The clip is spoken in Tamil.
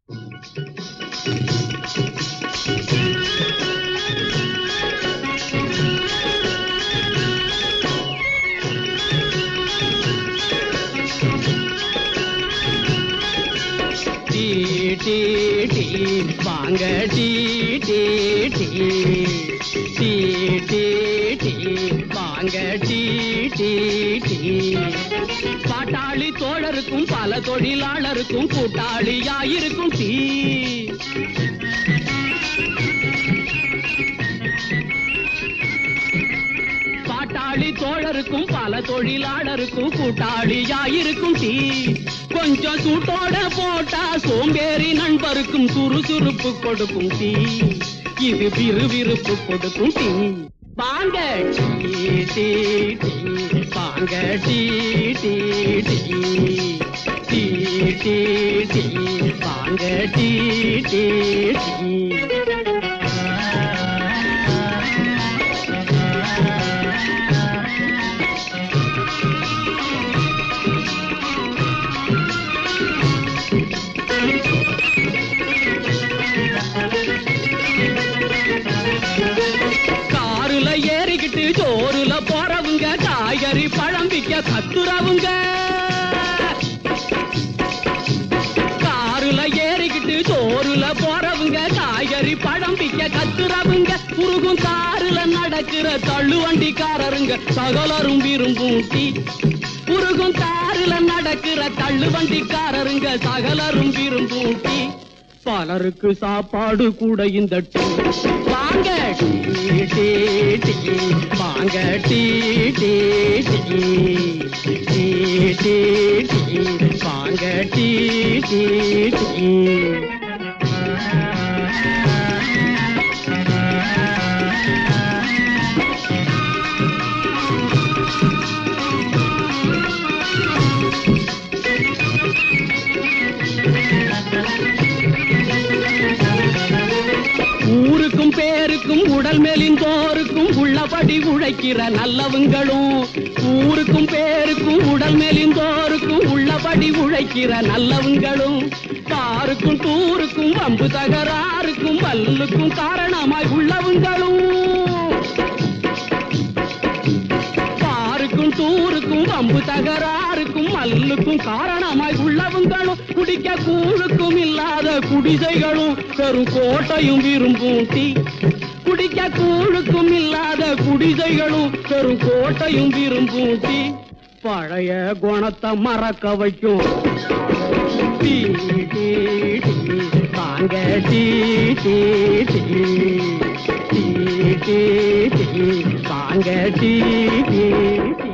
டீ டீ வாங்க tea tea tea tea tea tea வாங்க டீ டீ டீ பாட்டாளி தோழருக்கும் பல தொழிலாளருக்கும் கூட்டாளியாயிருக்கும் டீ பாட்டாளி தோழருக்கும் பல தொழிலாளருக்கும் கூட்டாளியாயிருக்கும் டீ கொஞ்சம் சூட்டோட போட்டா சோம்பேறி நண்பருக்கும் சுறுசுறுப்பு கொடுக்கும் டீ இது விறுவிறுப்பு கொடுக்கும் டீ வாங்க டீ டீ டீ வாங்க tea tea tea tea tea tea வாங்க டீ டீ டீ காருல ஏறிக்கிட்டு சோறுல போறவங்க காய்கறி பழம் விக்க கத்துறவங்க காருல ஏறிக்கிட்டு சோறுல போறவங்க காய்கறி பழம் விக்க கத்துறவங்க குறுகும் காருல நடக்கிற தள்ளுவண்டிக்காரருங்க சகலரும் விரும்பும் டீ குறுகும் காருல நடக்கிற தள்ளுவண்டிக்காரருங்க சகலரும் விரும்பும் டீ பலருக்கு சாப்பாடு கூட இந்த டீ வாங்க டீ டீ டீ வாங்க tea tea tea tea tea tea வாங்க டீ டீ டீ ஊருக்கும் பேருக்கும் உடல் மேலின் போருக்கும் உள்ளபடி உழைக்கிற நல்லவங்களும் ஊருக்கும் பேருக்கும் உடல் மேலின் போருக்கும் உள்ளபடி உழைக்கிற நல்லவங்களும் காருக்கும் டூருக்கும் வம்பு தகராறுக்கும் மல்லுக்கும் காரணமாய் உள்ளவங்களும் காருக்கும் டூருக்கும் வம்பு தகராறுக்கும் மல்லுக்கும் காரணமாய் உள்ளவங்களும் குடிக்க கூழுக்கும் இல்லாத குடிசைகளும் பெரும் கோட்டையும் விரும்பும் டீ குடிக்க கூழுக்கும் இல்லாத குடிசைகளும் பெரும் கோட்டையும் விரும்பும் டீ பழைய குணத்தை மறக்க வைக்கும் டீ டீ டீ வாங்க tea tea tea tea tea tea வாங்க டீ டீ டீ